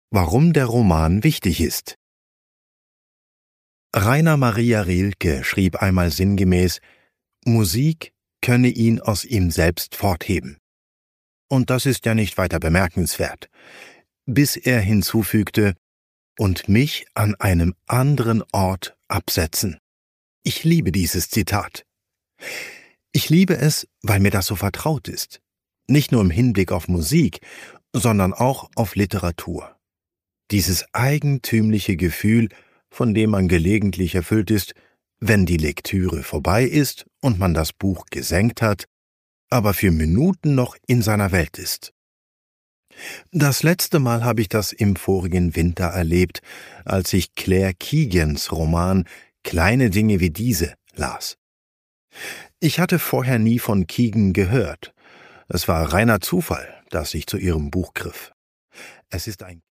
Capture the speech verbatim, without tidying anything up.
Warum der Roman wichtig ist. Rainer Maria Rilke schrieb einmal sinngemäß, Musik könne ihn aus ihm selbst fortheben. Und das ist ja nicht weiter bemerkenswert, bis er hinzufügte, und mich an einem anderen Ort absetzen. Ich liebe dieses Zitat. Ich liebe es, weil mir das so vertraut ist. Nicht nur im Hinblick auf Musik, sondern auch auf Literatur. Dieses eigentümliche Gefühl, von dem man gelegentlich erfüllt ist, wenn die Lektüre vorbei ist und man das Buch gesenkt hat, aber für Minuten noch in seiner Welt ist. Das letzte Mal habe ich das im vorigen Winter erlebt, als ich Claire Kegans Roman »Kleine Dinge wie diese« las. Ich hatte vorher nie von Kegan gehört. Es war reiner Zufall, dass ich zu ihrem Buch griff. Es ist ein